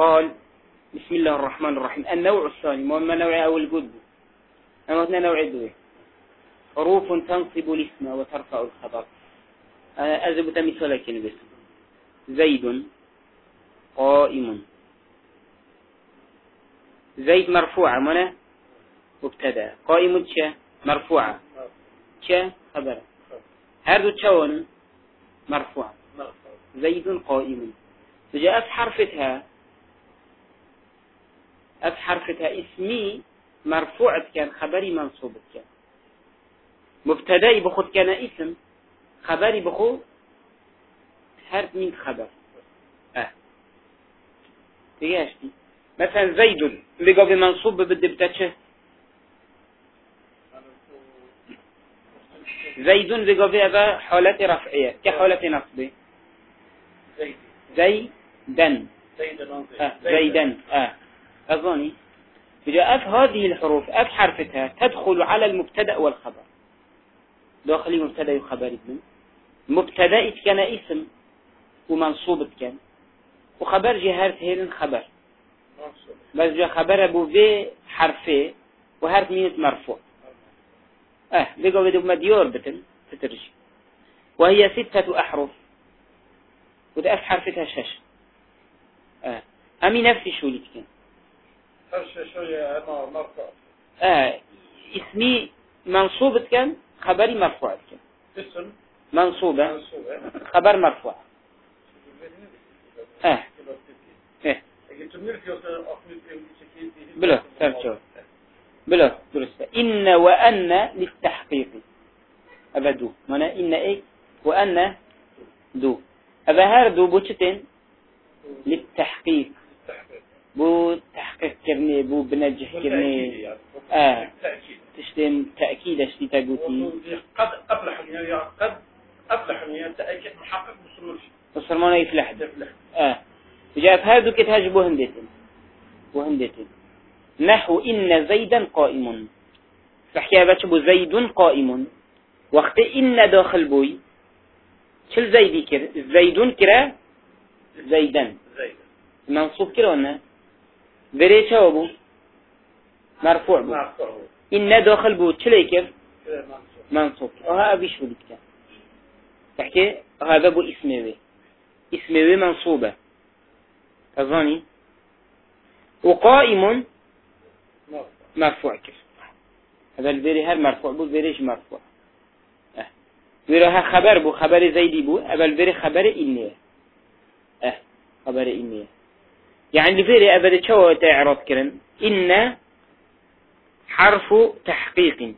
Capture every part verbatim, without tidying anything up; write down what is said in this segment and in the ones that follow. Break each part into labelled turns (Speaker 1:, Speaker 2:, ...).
Speaker 1: قال بسم الله الرحمن الرحيم. النوع الثاني ما نوع أول جد أما اثنين نوع دوي حروف تنصب الاسم وترفع الخبر. أزبط مثال كلمة زيد قائم. زيد مرفوعة منه مبتدا، قائم تشا مرفوعة تشا خبر، هذا تشون مرفوع زيد قائم. فجاء أف حرفتها أف حرفتها اسمي مرفوع كان خبري منصوب كان، مبتدأ بخود كان اسم خبري بخود حرف من خبر. اه تياشتي مثلا زيد لقى بمنصوب بدي بتاشه زيد لقى بها حالة رفعية كحالة نصبه زي دن آه زيدن. اه أظني إذا أف هذه الحروف أف حرفتها تدخل على المبتدأ والخبر، داخلي مبتدأ وخبر ابن مبتدأ كان اسم ومنصوب كان وخبر جهرت هيرن خبر بس جا خبر أبو في حرفه وحرف مينت مرفوع. اه بيقوا بدو مديور بتن تترجي وهي ستة أحرف وده أف حرفتها شش. اه أمي نفسي شو اللي كان اه اسمي منصوب كان خبري مرفوع كان
Speaker 2: اسم
Speaker 1: منصوبة خبر مرفوع. اه ايه بلا سرچو بلا درسته. إن وأن للتحقيق أبدو معنى إن إيه وأن دو أبا هردو بوشتين للتحقيق بو تحقيق كرني بو بنجح كرني آه تشتين تأكيد اشتي تقوتي
Speaker 2: قد أفلح يعني قد أفلح يعني تأكيد محقق بصرمش
Speaker 1: بصرمانه يفلح آه جاء هذا كتاج بو هندتين بو هندتين نحو إن زيدا قائم. فحكي باتش بو زيد قائم وقت إن داخل بوي شل زيدي كر زيدون كرا زيدا منصوب كرا ونا بريشة وبو مرفوع بو إن داخل بو شل كر منصوب. وها أبي شو ديك تحكي هذا بو اسمه اسمه منصوبة أظني وقائم مرفوع كيف هذا البيري هر مرفوع بو بيريش مرفوع. اه بيرها خبر بو خبر زيدي بو أبل بيري خبر إنيه اه خبر إنيه يعني البيري أبدا شو تعرض كرن إن حرف تحقيق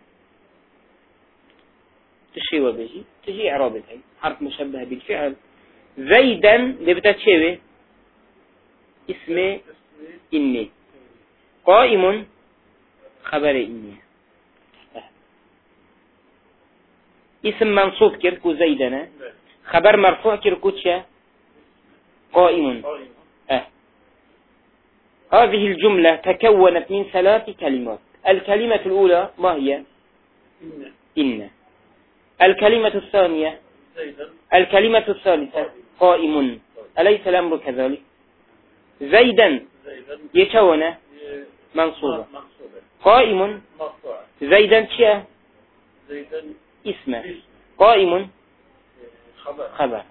Speaker 1: تشي وبيجي تجي إعرابتها حرف مشبه بالفعل. زيدا لبتا تشيوه اسمه إني قائم خبر إني اه. اسم منصوب كركو زيدنا خبر مرفوع كركو تشا قائم. اه. هذه الجملة تكونت من ثلاث كلمات. الكلمة الأولى ما هي؟ إن, إن. الكلمة الثانية الكلمة الثالثة قائم. أليس الأمر كذلك؟ زيدا يتونى منصوبة قائم زيدا شيء اسمه قائم
Speaker 2: خبر
Speaker 1: خبر.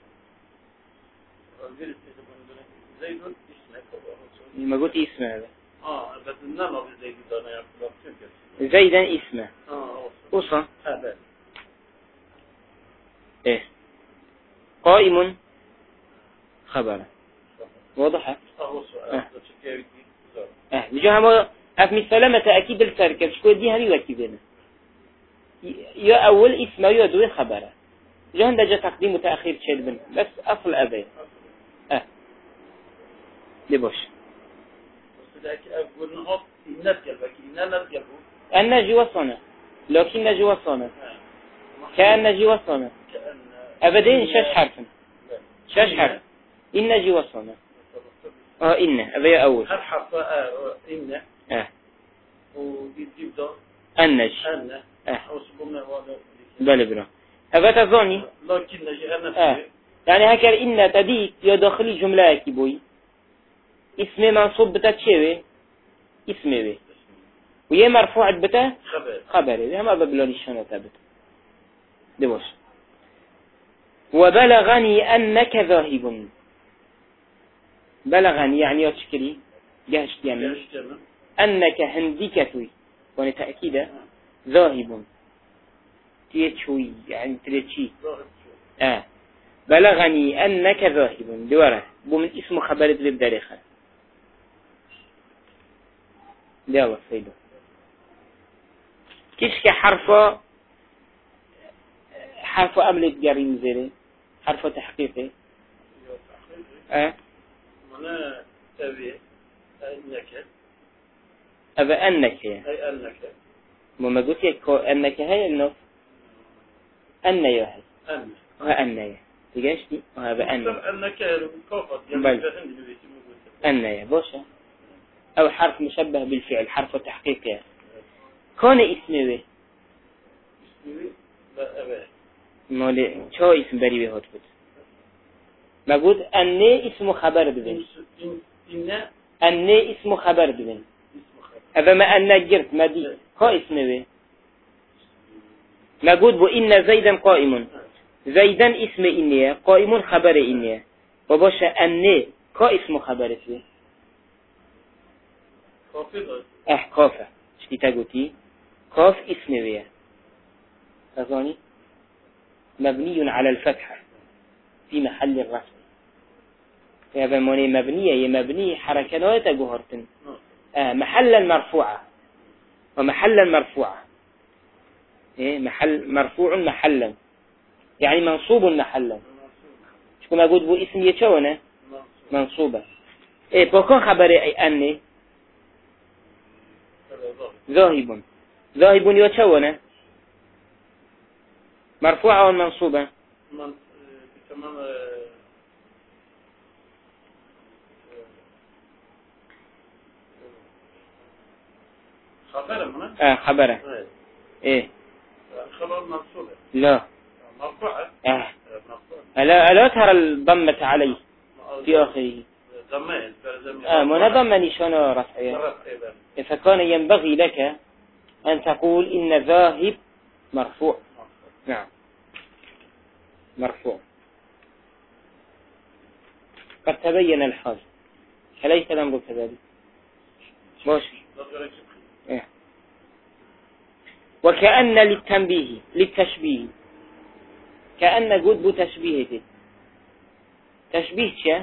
Speaker 1: ما قلت اسمه هذا
Speaker 2: اه بس النمط زيد ده يعني
Speaker 1: زيدا اسمه
Speaker 2: اه
Speaker 1: وصل
Speaker 2: هذا
Speaker 1: ايه قائم خبر واضح.
Speaker 2: اه
Speaker 1: اه اه بجاه أفمي السلامة أكيد الفرق شكو دي هذي وكيبنا يا أول اسم يا دوي خبره جهن ده جا تقديم وتأخير شيء بن بس أصل أبي اه لبوش
Speaker 2: بس ده أقول نقط نرجع بكي نرجع
Speaker 1: النجي وصنا لكن نجي وصنا كأن نجي وصنا أبدين شش حرف شش حرف إن نجي وصنا اه إن أبي أول
Speaker 2: هر حرف اه إن
Speaker 1: اه
Speaker 2: ويجيب ده
Speaker 1: النج
Speaker 2: أن
Speaker 1: اه
Speaker 2: وصبنا ولا
Speaker 1: بله بله أبى تظني
Speaker 2: لكن نجي أنا
Speaker 1: اه يعني هكذا إن تديك يا داخلي جملة كيبوي اسم منصوب بتا تشوي اسمه ويا مرفوع بتا
Speaker 2: خبر
Speaker 1: خبره هم ببلوني شنو تبت دوش وبلغني أنك ذاهب بلغني يعني يتشكري جهشت يعني أنك هنديك توي وانا تأكيدا ذاهب تيتشوي يعني تلتشي آه بلغني أنك ذاهب دوره بمن اسم خبرت للدارخة داوة سيدو كيش كحرف حرف أملك جارين زيري حرف تحقيقي أه
Speaker 2: معناه تبي أنك
Speaker 1: أبا أنك
Speaker 2: أي أنك
Speaker 1: وما قلت لك أنك هاي النص أن يوحد
Speaker 2: أن
Speaker 1: وأن يا تجاش دي وهذا أن
Speaker 2: أنك كفر
Speaker 1: بل أن يا بوشة أو حرف مشبه بالفعل حرف تحقيق يا كون اسمه مالي شو اسم بري بهات بود ما قلت أن اسم خبر بدين أن اسم خبر بدين هذا ما أن جرت ما دي كو اسمه ما قلت بو إن زيدا قائم زيدا اسم إنيا قائم خبر إنيا وباشا أن كو اسم خبر فيه أح كافة شتي تقولي كاف اسم بيه أظني مبني على الفتحة في محل الرفع هذا موني مبنية هي مبني حركة جوهرتن آه محلا مرفوعة ومحلا مرفوعة إيه محل مرفوع محلا يعني منصوب محلا شو ما قلت بو اسم يتشونه منصوبة إيه بكون خبر أي أني ذاهب ذاهب يتشونه مرفوعة أو منصوبة
Speaker 2: من تمام خبره منه
Speaker 1: آه خبره إيه
Speaker 2: خبر منصوبة
Speaker 1: لا
Speaker 2: مرفوعة
Speaker 1: آه ألا ألا ترى الضمة عليه في آخره
Speaker 2: ضمين
Speaker 1: آه منظم نشان رفعه فكان ينبغي لك أن تقول إن ذاهب مرفوع نعم مرفوع قد تبين الحال أليس الأمر كذلك ماشي إيه. وكأن للتنبيه للتشبيه كأن قد بتشبيهه تشبيه شيء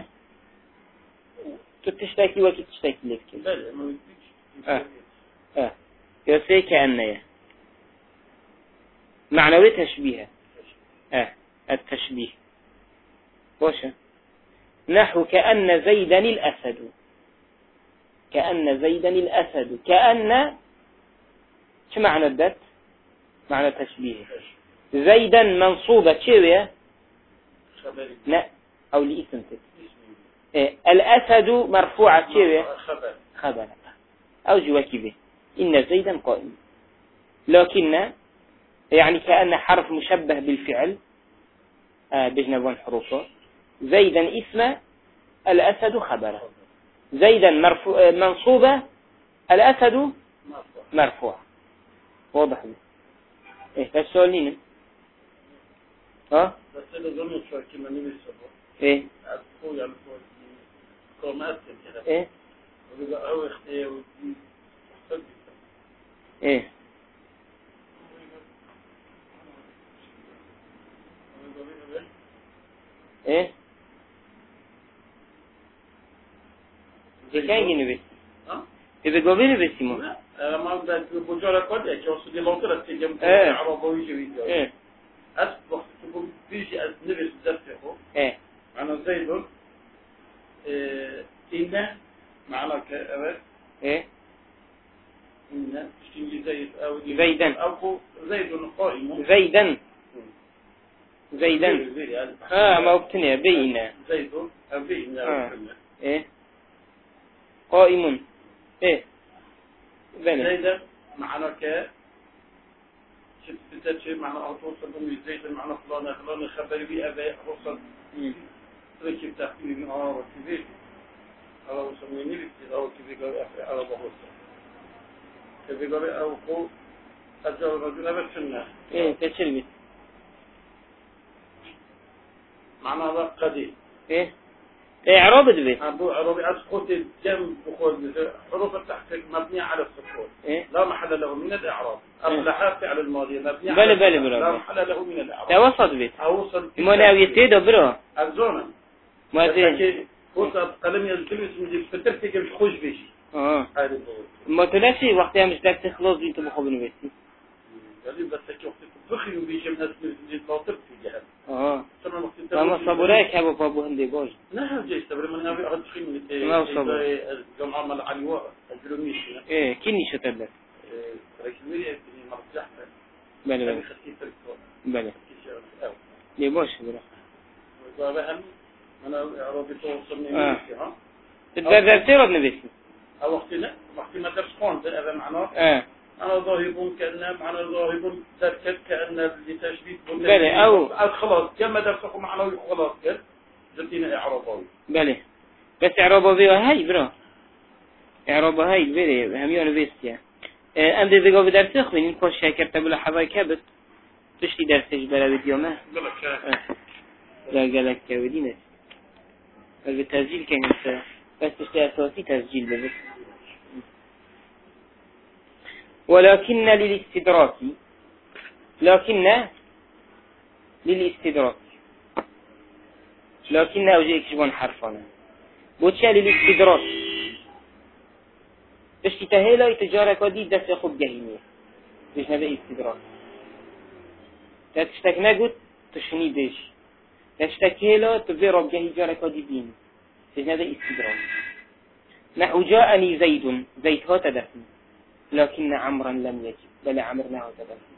Speaker 1: تشتكي وكي تشتكي لك آه آه يسي كأن يا معنوي تشبيه آه التشبيه وش نحو كأن زيدا الأسد كأن زيدا الأسد كأن شو معنى الدت معنى التشبيه زيدا منصوبة شوية لا أو لإسم إيه. الأسد مرفوعة شوية خبر أو جواكي به إن زيدا قائم لكن يعني كأن حرف مشبه بالفعل آه بجنبون حروفه زيدا اسم الأسد خبره زيدا مرفوع منصوبة الأسد مرفوع واضح لي إيه فالسؤال لين ها
Speaker 2: بس إذا ظنوا شو كنا نبي
Speaker 1: إيه
Speaker 2: أقول يعني كومات كده
Speaker 1: إيه
Speaker 2: وإذا هو اختيار ودي
Speaker 1: إيه إيه كان ينبي
Speaker 2: ها
Speaker 1: إذا قبل بسمو
Speaker 2: لا ما بدك بجورة كده كي وصل لوكرة تيجي
Speaker 1: إيه
Speaker 2: عربوي جوي
Speaker 1: إيه
Speaker 2: أصبح تقول بيجي أزنبي تدفعه
Speaker 1: إيه
Speaker 2: أنا زيد إنه معنا كأبد
Speaker 1: إيه
Speaker 2: إنه تشتني زيد أو
Speaker 1: زيدا
Speaker 2: أو زيد قائم
Speaker 1: زيدا زيدا آه ما وقتني بينا
Speaker 2: زيد أو بينا
Speaker 1: آه. إيه قائم إيه بنا
Speaker 2: زيدا معنا ك شفت بتات شيء معنا أوصل بني زيد معنا فلان فلان خبر بي أبي أوصل ركب تحقيق آه وكذا أو سميني بكتير أو كذي قال أخي على بحوث كذي قال أو قو أجل رجل أبد سنة
Speaker 1: إيه تشلبي
Speaker 2: معنى هذا قديم
Speaker 1: إيه إعراب دبي
Speaker 2: أبو عربي أسقط الجنب بخول حروف التحقيق مبنية على السكون
Speaker 1: إيه
Speaker 2: لا محل له من الإعراب أصلحات على الماضي مبنية
Speaker 1: بلى
Speaker 2: على
Speaker 1: بلى
Speaker 2: السكون.
Speaker 1: بلى
Speaker 2: لا محل له من الإعراب
Speaker 1: توسط بيت
Speaker 2: أوصل
Speaker 1: مناويتي دبره
Speaker 2: الزونة
Speaker 1: ما زين
Speaker 2: لكن وصل قلم يلتمس من فترتك مش خوش بيشي
Speaker 1: آه
Speaker 2: هذا الضوء
Speaker 1: ما تلاشي وقتها مش داك تخلص انت بخو بنويتي
Speaker 2: قال لي بس وقت بخي وبيجي من الناس اللي طاطر في جهة
Speaker 1: اه
Speaker 2: ثم وقت
Speaker 1: ما صبراك هبو بابو هندي بوج
Speaker 2: نعم جيش تبري من هذا أخذ خي من
Speaker 1: ما صبر
Speaker 2: الجمعة مال علوة الجلوميش
Speaker 1: ايه كني شو تبلك
Speaker 2: رئيس المدينة اللي مرجح
Speaker 1: بلى بلى بلى ليه بوش بلا
Speaker 2: وقال هم أنا عربي توصلني
Speaker 1: آه.
Speaker 2: ها
Speaker 1: تتبرر تيرد نبيسي
Speaker 2: أو وقتنا وقت ما درس قانت هذا معناه
Speaker 1: اه
Speaker 2: أنا ذاهب كأن معنى ذاهب تركت كأن لتشبيه
Speaker 1: بلى أو
Speaker 2: خلاص كما درسه معناه خلاص كده جبتنا إعرابي
Speaker 1: بلى بس إعرابه بيها هاي برا إعرابه هاي بلى هميون بيستيا أم دي ذقا بدر تخوين إن كوش شاكر تبلا حضاي كابت تشتي درسش بلا بديومه
Speaker 2: قال لك
Speaker 1: لا قالك ودينة التسجيل كان انت بس تشتي أساسي تسجيل بس ولكن للاستدراك لكن للاستدراك لكن أوجه يكشفون حرفانا بوتشا للاستدراك تشتي تهيلا يتجارة كودي دست يخب جهينية بيش نبقى استدراك لا تشتك نقود تشني ديش لا تشتك هيلا تبقى رب جهي جارة كودي دين بيش نبقى استدراك نحو جاءني زيد زيد هو تدفن لكن عمرا لم يجب بل عمرناه تدفن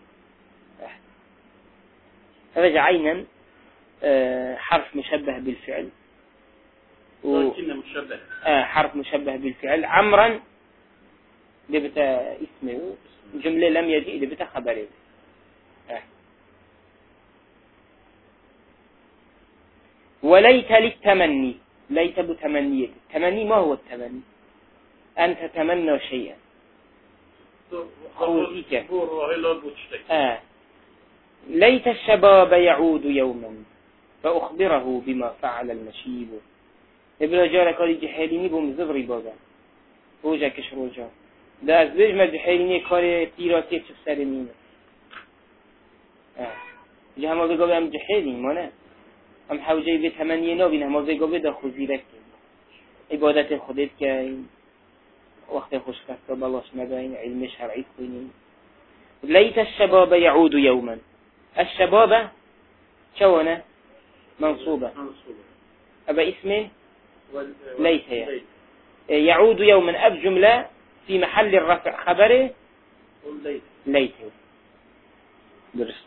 Speaker 1: هذا عينا حرف مشبه بالفعل
Speaker 2: و... مشبه
Speaker 1: آه حرف مشبه بالفعل عمرا لبتا اسمه جملة لم يجئ لبتا خبره آه. وليت للتمني ليت بتمنية التمني ما هو التمني أن تتمنى شيئا خوزيك آه. ليت الشباب يعود يوما فأخبره بما فعل المشيب ابن جارة قال جحيليني بمزبري بابا روجا كش روجا ده از بيج ما جحيليني كار تيراتي تشف سرمينه آه. جه هما بيقوا بهم جحيلين مانا هم حوجي بيت همانيه نابين هما بيقوا بيدا خوزيرك عبادت خودت که وقت خوش کستا بلاش نباین علم شرعی کنین ليت الشباب يعود يوما الشباب شونه منصوبة أبا اسمه ليت هي يعود يوما أب جملة في محل الرفع خبره ليت درس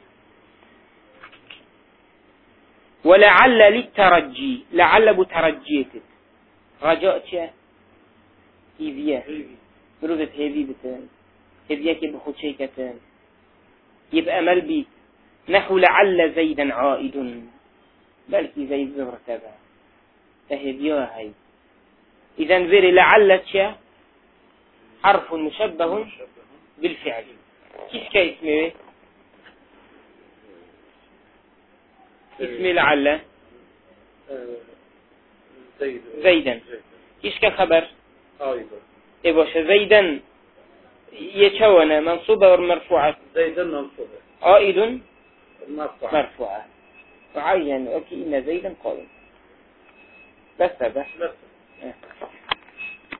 Speaker 1: ولعل للترجي لعل بترجيتك رجاء هيفيا بروفة هيفي بتان هيفيا كي بخود شيكتان يبقى ملبي نحو لعل زيدا عائد بلكي زيد زهر تبع فهيفيا هاي إذن ذري لعل تشا حرف مشبه بالفعل كيف كاسمه اسمي لعل زيدا كيش كخبر ايه باش زيدا يتشون منصوبة ومرفوعة
Speaker 2: زيدا منصوبة
Speaker 1: عائد
Speaker 2: مرفوعة
Speaker 1: وعين اوكي ان زيدا قائم بس بس,
Speaker 2: بس.